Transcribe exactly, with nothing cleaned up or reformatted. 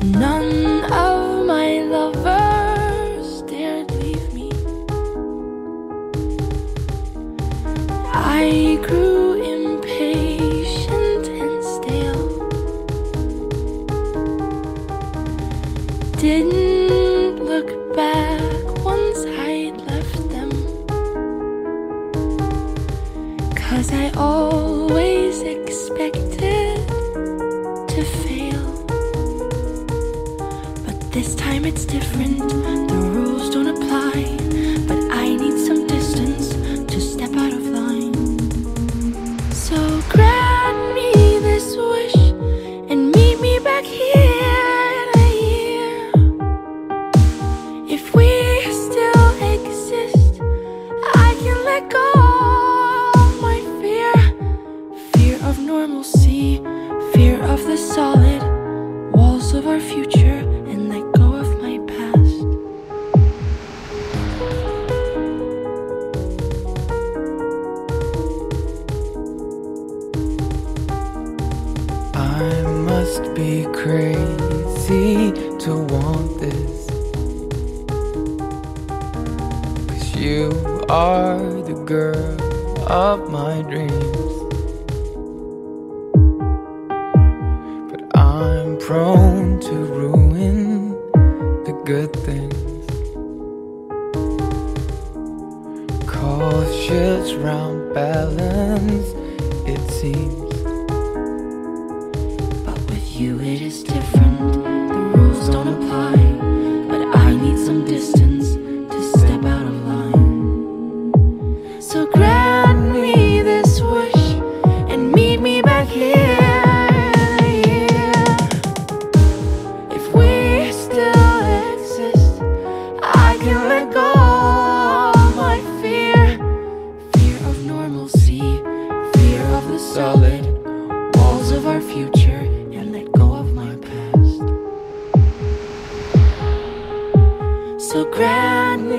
None of my lovers dared leave me. I grew impatient and stale. Didn't look back once I'd left them, 'cause I always expected to fail. But this time it's different, the rules don't apply. But I need some distance to step out of line. So grant me this wish and meet me back here in a year. If we still exist, I can let go of my fear. Fear of normalcy, fear of the solid walls of our future, and let go of my past. I must be crazy to want this, 'cause you are the girl of my dreams. But I'm prone to ruin the good things. Cautious round balance, it seems. But with you it is different, the rules don't apply. But I need some distance to step out of line. So grant me this wish and meet me back here in a year. If we still exist, I can let go of my fear. Fear of normalcy, fear of the solid walls of our future, and let go of my past. So grant